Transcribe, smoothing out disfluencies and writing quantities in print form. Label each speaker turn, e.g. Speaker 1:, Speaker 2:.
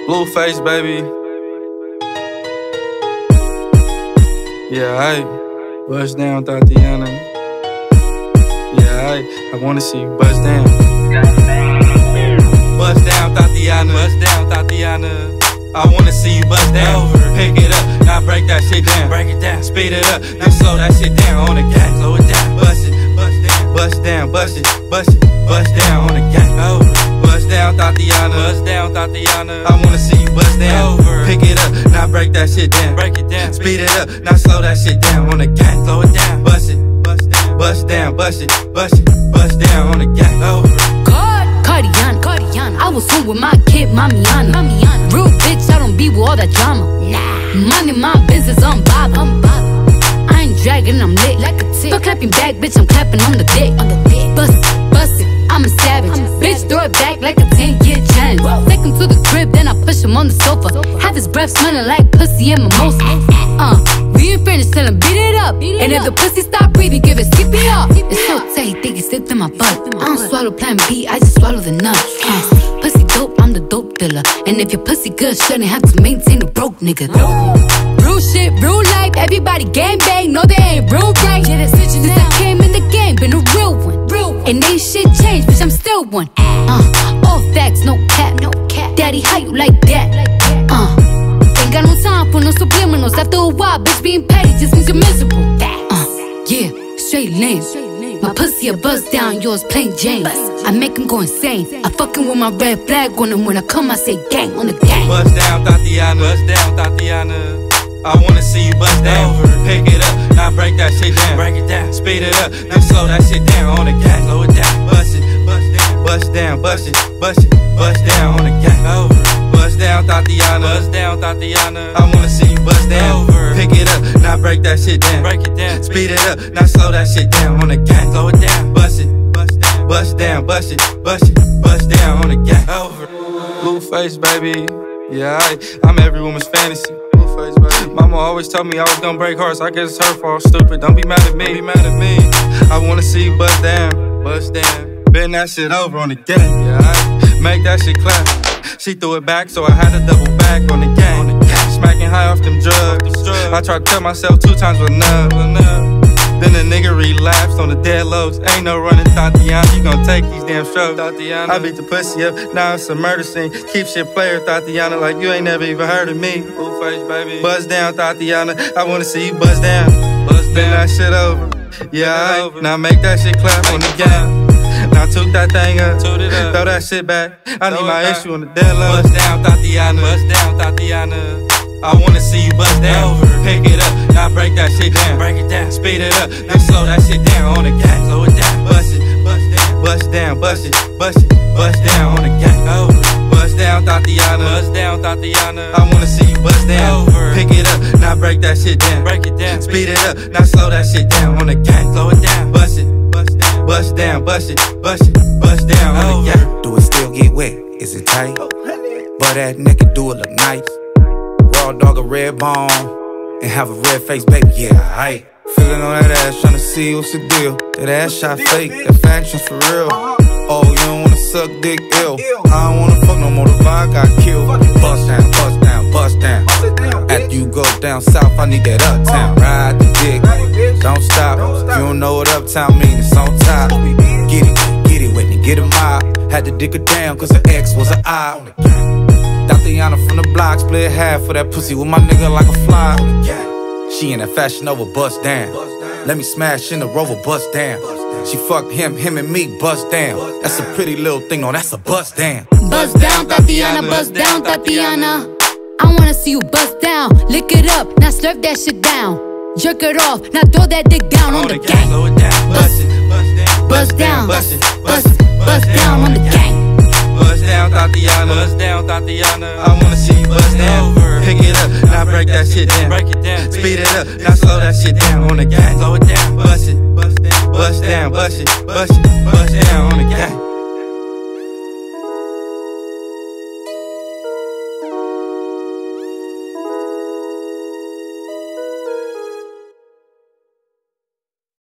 Speaker 1: Blueface, baby. Yeah, aight. Bust down, Tatiana. Yeah, aight. I wanna see you bust down. Bust down, Tatiana. Bust down, Tatiana. I wanna see you bust down. Pick it up, now break that shit down. Break it down, speed it up, now slow that shit down on the gas. Slow it down, bust it, bust down, bust down, bust it, bust it, bust down on the gas. Bust down, Tatiana. Bust down, Tatiana. I wanna see you bust down. Pick it up, now break that shit down. Break it down, speed it up, now slow that shit down on the gas. Slow it down, bust it, bust down, bust down, bust it, bust it, bust down on the gas.
Speaker 2: Cardiana. I was home with my kid, Mamiana. Real bitch, I don't be with all that drama. Minding my business, I'm bobbing. I ain't dragging, I'm lit like a tick. Fuck clapping back, bitch, I'm clapping on the dick. Bust it, I'm a savage. Bitch, throw it back like a 10-year challenge. Take him to the crib, then I push him on the sofa. Have his breath smelling like pussy and mimosa. We ain't finished, tell him beat it up. And if the pussy stop breathing, give it CPR. It's so tight, think it slipped in my butt. I don't swallow plan B, I just swallow the nut. Pussy dope, I'm the dope dealer. And if your pussy good, shouldn't have to maintain a broke nigga. Real shit, real life, everybody gang bang. No, they ain't real right. Yeah, that's since I came in the game, been a real one. And ain't shit changed, bitch, I'm still one. All facts, no cap. Daddy, how you like that? Ain't got no time for no subliminals. After a while, bitch, being petty just means you're miserable. Yeah, straight lame. My pussy a buzz down, yours plain Jane. I make him go insane. I fucking with my red flag on him. When I come, I say gang on the gang.
Speaker 1: Bust down, Tatiana. Bust down, Tatiana. I wanna see you bust down. Pick it up, now break that shit down. Break it down, speed it up, now slow that shit down on the gas. Slow it down, bust it, bust down, bust down, bust it, bust it, bust down on the gas. Bust down, Tatiana. Bust down, Tatiana. I wanna see you bust down. Pick it up, now break that shit down. Break it down, speed it up, now slow that shit down on the gas. Slow it down, bust it, bust down, bust down, bust it, bust it, bust down on the gas. Blueface, baby. Yeah, I'm every woman's fantasy. Blueface, baby. Mama always told me I was gonna break hearts. I guess it's her fault, stupid. Don't be mad at me. I wanna see you bust down, bust down. Bend that shit over on the game. Yeah, make that shit clap. She threw it back, so I had to double back on the game. Smacking high off them drugs. I tried to tell myself 2 times was enough. Then the nigga relapsed on the dead lows. Ain't no running, Tatiana. You gon' take these damn strokes, Tatiana. I beat the pussy up, now it's a murder scene. Keep shit player, Tatiana, like you ain't never even heard of me. Blueface, baby. Buzz down, Tatiana. I wanna see you buzz down. Bend that shit over. Yeah, now make that shit clap on the game. Now took that thing up, throw that shit back. I need my issue on the dead low. Bust down, Tatiana. Bust down, Tatiana. I wanna see you bust down. Pick it up, now break that shit down. Break it down, speed it up, now slow that shit down on the gas. Slow it down, bust it, bust down, bust down, bust it, bust it, bust down on the gas. Bust down, Tatiana. Bust down, Tatiana. I wanna see you bust down. Pick it up, now break that shit down. Break it down, speed it up, now slow that shit down on the gas. Slow it down, bust it, bust down, bust down, bust it, bust it, bust down on the gas.
Speaker 3: Do it still get wet? Is it tight? But that naked, do it look nice. Raw dog a red bone and have a red face, baby. Yeah, aight. Feeling on that ass, tryna see what's the deal. That ass shot fake, that faction's for real. Oh, you don't wanna suck dick ill. I don't wanna fuck no more, the vibe got killed. Bust down, bust down, bust down. After you go down south, I need that uptown. Ride the dick, don't stop. You don't know what uptown means, it's on top. Get it, Whitney, get a mob. Had to dig her down, cause her ex was an eye. Tatiana from the block, split half for that pussy with my nigga like a fly. She in that Fashion Nova, bust down. Let me smash in the Rover, bust down. She fucked him and me, bust down. That's a pretty little thing, no, that's a bust down.
Speaker 2: Bust down, Tatiana, bust down, Tatiana. I wanna see you bust down. Lick it up, now slurp that shit down. Jerk it off, now throw that dick down on the gang. Bust it, bust down, bust it, bust down on the gang.
Speaker 1: Bust down, Tatiana. Bust down, Tatiana. I wanna see you bust down. Pick it up, now break that shit down. Break it down, speed it up, now slow that shit down on the gas. Slow it down, bust it, bust down, bust down, bust it, bust down.